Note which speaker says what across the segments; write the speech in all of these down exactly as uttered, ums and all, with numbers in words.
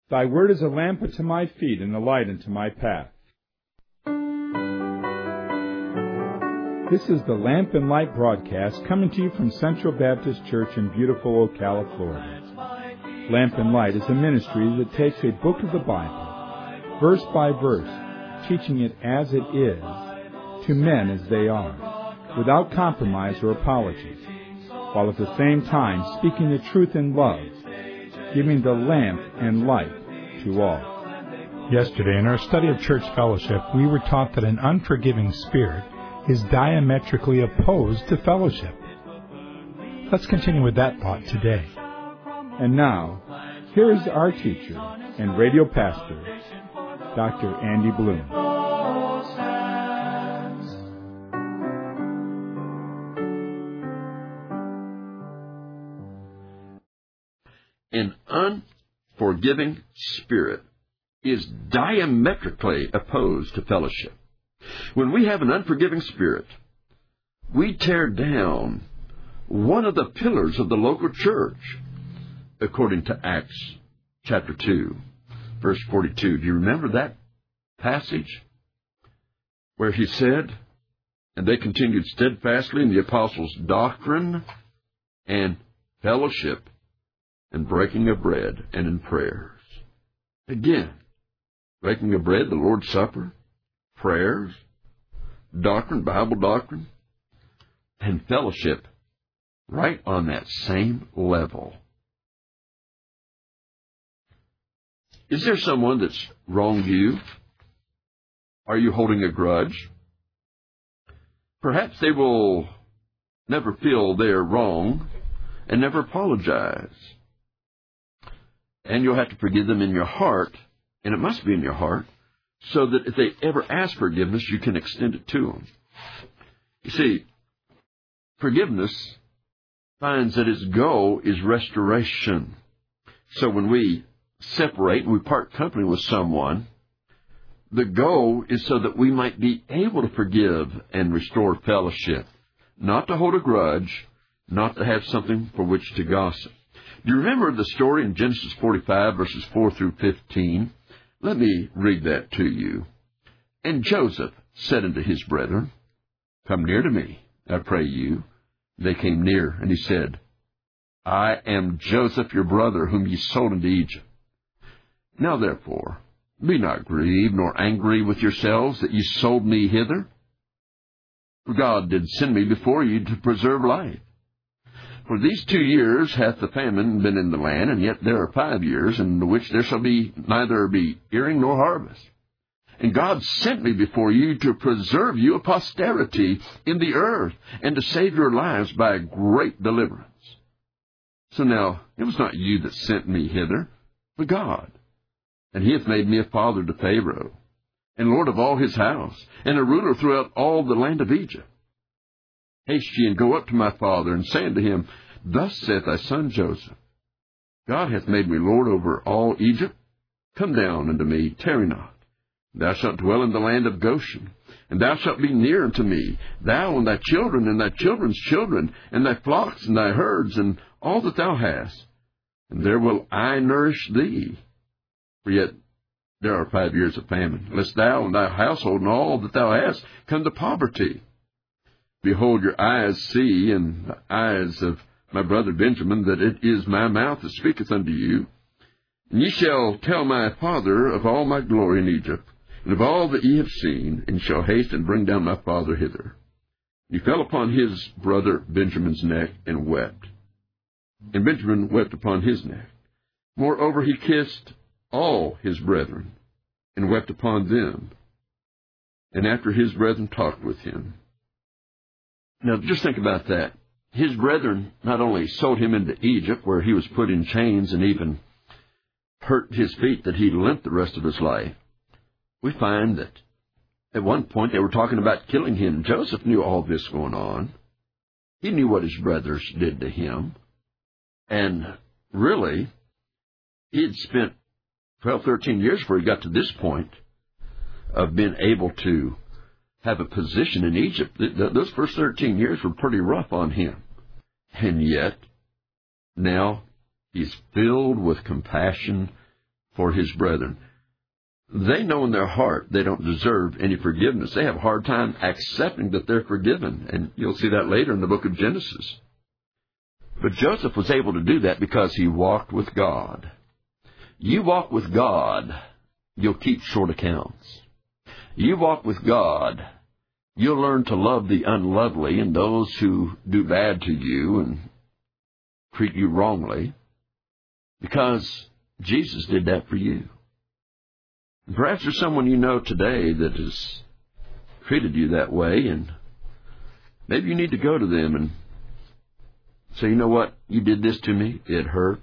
Speaker 1: Thy word is a lamp unto my feet and a light unto my path. This is the Lamp and Light broadcast coming to you from Central Baptist Church in beautiful Ocala, Florida. Lamp and Light is a ministry that takes a book of the Bible, verse by verse, teaching it as it is, to men as they are, without compromise or apology, while at the same time speaking the truth in love, giving the lamp and light to all.
Speaker 2: Yesterday, in our study of church fellowship, we were taught that an unforgiving spirit is diametrically opposed to fellowship. Let's continue with that thought today.
Speaker 1: And now, here is our teacher and radio pastor, Doctor Andy Bloom.
Speaker 3: An unforgiving spirit is diametrically opposed to fellowship. When we have an unforgiving spirit, we tear down one of the pillars of the local church, according to Acts chapter two, verse forty-two. Do you remember that passage where he said, "And they continued steadfastly in the apostles' doctrine and fellowship, and breaking of bread, and in prayers." Again, breaking of bread, the Lord's Supper, prayers, doctrine, Bible doctrine, and fellowship right on that same level. Is there someone that's wronged you? Are you holding a grudge? Perhaps they will never feel they're wrong and never apologize. And you'll have to forgive them in your heart, and it must be in your heart, so that if they ever ask forgiveness, you can extend it to them. You see, forgiveness finds that its goal is restoration. So when we separate and we part company with someone, the goal is so that we might be able to forgive and restore fellowship, not to hold a grudge, not to have something for which to gossip. Do you remember the story in Genesis forty-five, verses four through fifteen? Let me read that to you. "And Joseph said unto his brethren, Come near to me, I pray you. They came near, and he said, I am Joseph your brother, whom ye sold into Egypt. Now therefore, be not grieved nor angry with yourselves that ye sold me hither. For God did send me before you to preserve life. For these two years hath the famine been in the land, and yet there are five years, in the which there shall be neither be earing nor harvest. And God sent me before you to preserve you a posterity in the earth, and to save your lives by a great deliverance. So now it was not you that sent me hither, but God. And he hath made me a father to Pharaoh, and lord of all his house, and a ruler throughout all the land of Egypt. Haste ye, and go up to my father, and say unto him, Thus saith thy son Joseph, God hath made me lord over all Egypt. Come down unto me, tarry not. Thou shalt dwell in the land of Goshen, and thou shalt be near unto me, thou and thy children, and thy children's children, and thy flocks, and thy herds, and all that thou hast. And there will I nourish thee. For yet there are five years of famine, lest thou and thy household and all that thou hast come to poverty. Behold, your eyes see, and the eyes of my brother Benjamin, that it is my mouth that speaketh unto you. And ye shall tell my father of all my glory in Egypt, and of all that ye have seen, and shall haste and bring down my father hither. He fell upon his brother Benjamin's neck, and wept. And Benjamin wept upon his neck. Moreover, he kissed all his brethren, and wept upon them. And after his brethren talked with him. Now, just think about that. His brethren not only sold him into Egypt, where he was put in chains and even hurt his feet that he limped the rest of his life. We find that at one point they were talking about killing him. Joseph knew all this going on. He knew what his brothers did to him. And really, he had spent twelve, thirteen years before he got to this point of being able to have a position in Egypt. Those first thirteen years were pretty rough on him. And yet, now he's filled with compassion for his brethren. They know in their heart they don't deserve any forgiveness. They have a hard time accepting that they're forgiven. And you'll see that later in the book of Genesis. But Joseph was able to do that because he walked with God. You walk with God, you'll keep short accounts. You walk with God, you'll learn to love the unlovely and those who do bad to you and treat you wrongly, because Jesus did that for you. Perhaps there's someone you know today that has treated you that way, and maybe you need to go to them and say, you know what, you did this to me, it hurt.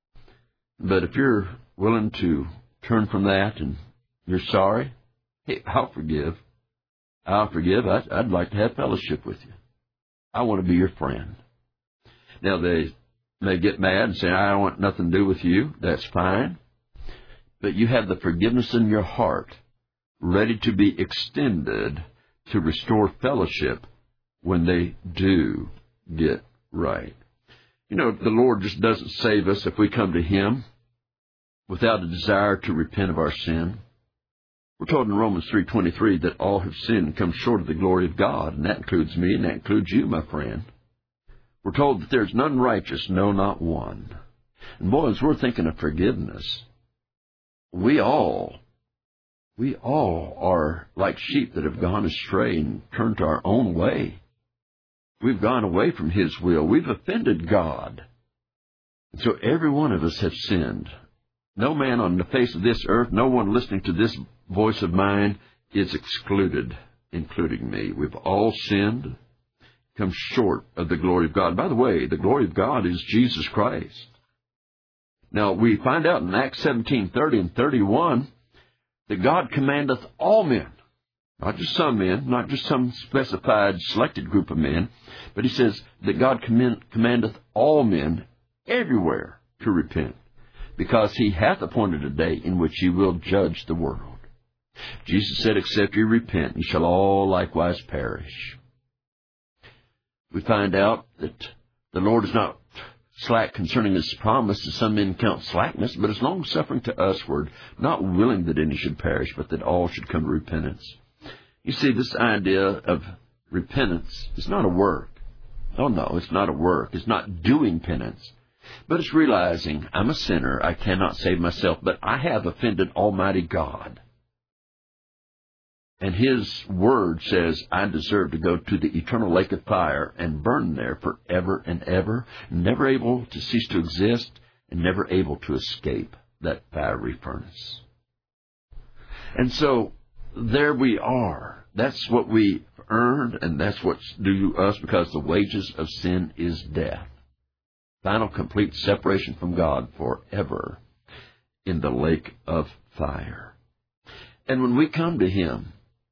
Speaker 3: But if you're willing to turn from that and you're sorry, hey, I'll forgive. I'll forgive. I'd, I'd like to have fellowship with you. I want to be your friend. Now, they may get mad and say, I don't want nothing to do with you. That's fine. But you have the forgiveness in your heart ready to be extended to restore fellowship when they do get right. You know, the Lord just doesn't save us if we come to Him without a desire to repent of our sin. We're told in Romans three twenty-three that all have sinned and come short of the glory of God, and that includes me, and that includes you, my friend. We're told that there's none righteous, no, not one. And boys, we're thinking of forgiveness. We all, we all are like sheep that have gone astray and turned to our own way. We've gone away from His will. We've offended God. And so every one of us have sinned. No man on the face of this earth, no one listening to this voice of mine is excluded, including me. We've all sinned, come short of the glory of God. By the way, the glory of God is Jesus Christ. Now, we find out in Acts seventeen thirty and thirty-one that God commandeth all men, not just some men, not just some specified selected group of men, but He says that God command, commandeth all men everywhere to repent, because He hath appointed a day in which He will judge the world. Jesus said, except ye repent, ye shall all likewise perish. We find out that the Lord is not slack concerning His promise, as some men count slackness, but is long-suffering to usward, not willing that any should perish, but that all should come to repentance. You see, this idea of repentance is not a work. Oh, no, it's not a work. It's not doing penance. But it's realizing I'm a sinner, I cannot save myself, but I have offended Almighty God. And His Word says I deserve to go to the eternal lake of fire and burn there forever and ever, never able to cease to exist and never able to escape that fiery furnace. And so there we are. That's what we earned, and that's what's due to us, because the wages of sin is death. Final complete separation from God forever in the lake of fire. And when we come to Him,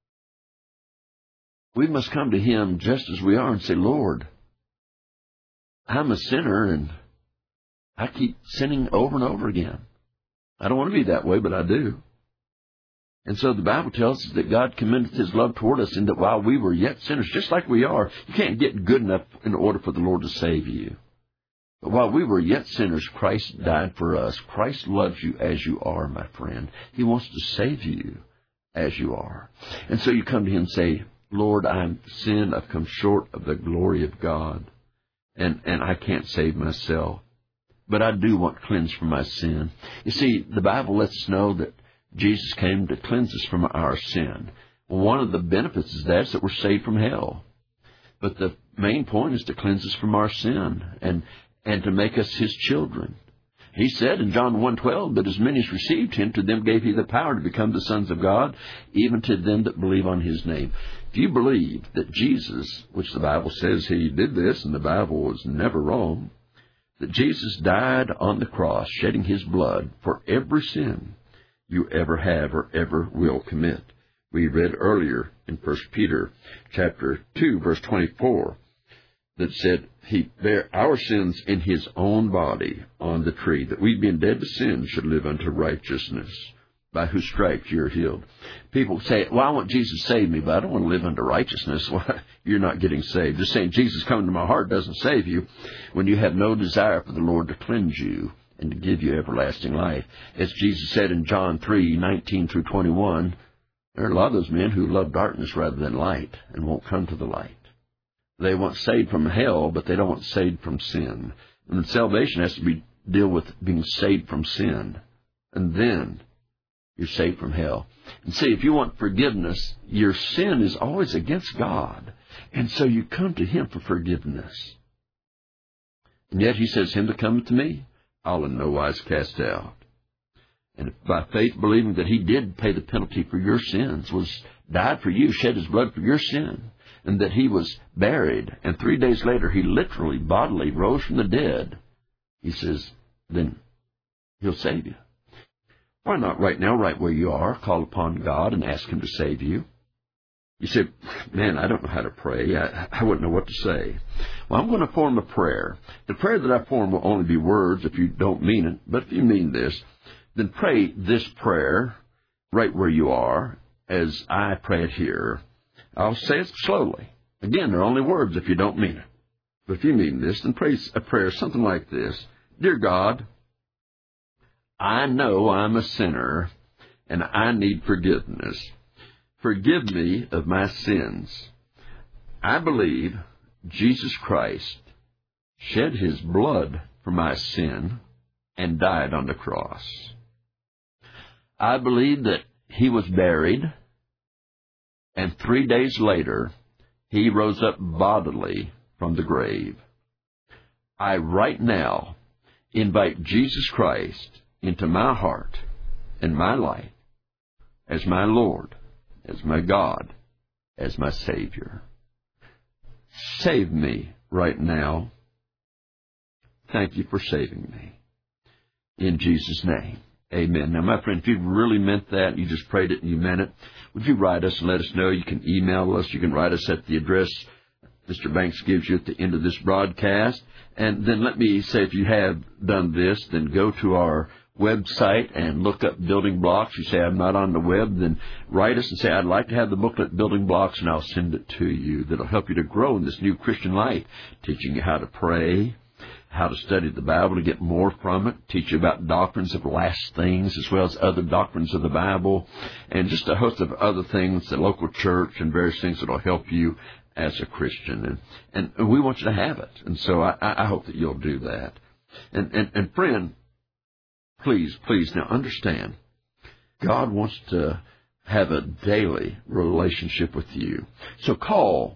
Speaker 3: we must come to Him just as we are and say, Lord, I'm a sinner and I keep sinning over and over again. I don't want to be that way, but I do. And so the Bible tells us that God commendeth His love toward us, in that while we were yet sinners, just like we are, you can't get good enough in order for the Lord to save you. But while we were yet sinners, Christ died for us. Christ loves you as you are, my friend. He wants to save you as you are. And so you come to Him and say, Lord, I'm sinned. I've come short of the glory of God, and, and I can't save myself. But I do want cleansed from my sin. You see, the Bible lets us know that Jesus came to cleanse us from our sin. Well, one of the benefits is that, is that we're saved from hell. But the main point is to cleanse us from our sin and, and to make us His children. He said in John one twelve that as many as received Him, to them gave He the power to become the sons of God, even to them that believe on His name. If you believe that Jesus, which the Bible says He did this, and the Bible is never wrong, that Jesus died on the cross, shedding His blood for every sin you ever have or ever will commit. We read earlier in First Peter chapter two, verse twenty-four, that said He bare our sins in His own body on the tree, that we, being dead to sin, should live unto righteousness, by whose stripes you're healed. People say, well, I want Jesus to save me, but I don't want to live unto righteousness. Well, you're not getting saved. Just saying Jesus come into my heart doesn't save you when you have no desire for the Lord to cleanse you and to give you everlasting life. As Jesus said in John three, nineteen through twenty-one, there are a lot of those men who love darkness rather than light and won't come to the light. They want saved from hell, but they don't want saved from sin. And salvation has to be deal with being saved from sin. And then you're saved from hell. And see, if you want forgiveness, your sin is always against God. And so you come to Him for forgiveness. And yet He says, him that cometh to me, I'll in no wise cast out. And by faith believing that He did pay the penalty for your sins, was died for you, shed His blood for your sin, and that He was buried, and three days later He literally, bodily rose from the dead, He says, then He'll save you. Why not right now, right where you are, call upon God and ask Him to save you? You say, man, I don't know how to pray. I, I wouldn't know what to say. Well, I'm going to form a prayer. The prayer that I form will only be words if you don't mean it. But if you mean this, then pray this prayer right where you are as I pray it here. I'll say it slowly. Again, they're only words if you don't mean it. But if you mean this, then pray a prayer something like this. Dear God, I know I'm a sinner and I need forgiveness. Forgive me of my sins. I believe Jesus Christ shed His blood for my sin and died on the cross. I believe that He was buried, and three days later He rose up bodily from the grave. I right now invite Jesus Christ into my heart and my life as my Lord, as my God, as my Savior. Save me right now. Thank you for saving me. In Jesus' name, amen. Now, my friend, if you really meant that, you just prayed it and you meant it, would you write us and let us know? You can email us. You can write us at the address Mister Banks gives you at the end of this broadcast. And then let me say, if you have done this, then go to our website and look up Building Blocks. You say, I'm not on the web, then write us and say, I'd like to have the booklet Building Blocks, and I'll send it to you. That'll help you to grow in this new Christian life, teaching you how to pray, how to study the Bible to get more from it, teach you about doctrines of last things as well as other doctrines of the Bible, and just a host of other things, the local church and various things that will help you as a Christian. And, and we want you to have it. And so I, I hope that you'll do that. And, and, and friend, Please, please, now understand, God wants to have a daily relationship with you. So call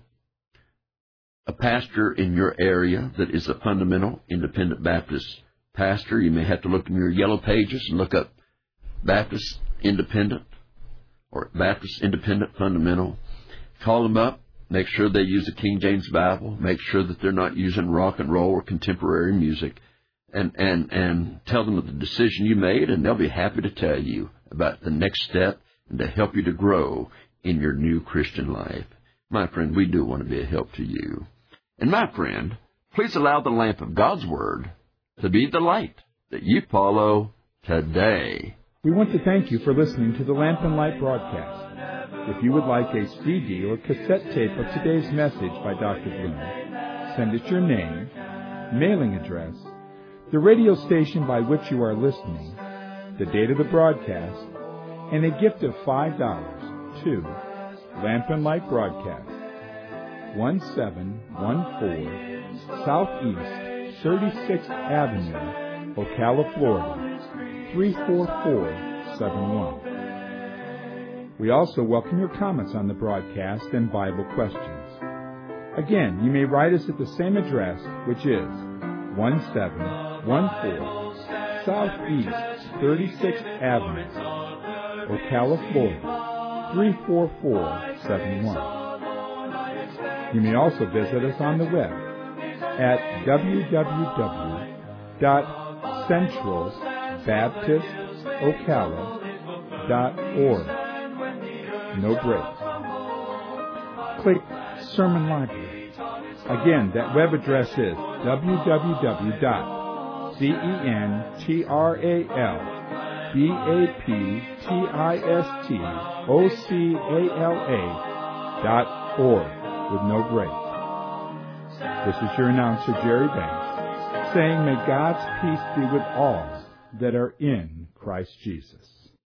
Speaker 3: a pastor in your area that is a fundamental independent Baptist pastor. You may have to look in your yellow pages and look up Baptist Independent or Baptist Independent Fundamental. Call them up. Make sure they use the King James Bible. Make sure that they're not using rock and roll or contemporary music. And, and, and tell them of the decision you made, and they'll be happy to tell you about the next step and to help you to grow in your new Christian life. My friend, we do want to be a help to you. And my friend, please allow the lamp of God's Word to be the light that you follow today.
Speaker 1: We want to thank you for listening to the Lamp and Light broadcast. If you would like a C D or cassette tape of today's message by Doctor Bloom, send us your name, mailing address, the radio station by which you are listening, the date of the broadcast, and a gift of five dollars to Lamp and Light Broadcast, one seven one four Southeast thirty-sixth Avenue, Ocala, Florida, three four four seven one. We also welcome your comments on the broadcast and Bible questions. Again, you may write us at the same address, which is one seven one four Southeast thirty-sixth Avenue, Ocala, Florida, three four four seven one. You may also visit us on the web at w w w dot central baptist ocala dot org. No breaks. Click Sermon Library. Again, that web address is w w w dot C E N T R A L B A P T I S T O C A L A dot org with no breaks. This is your announcer, Jerry Banks, saying, may God's peace be with all that are in Christ Jesus.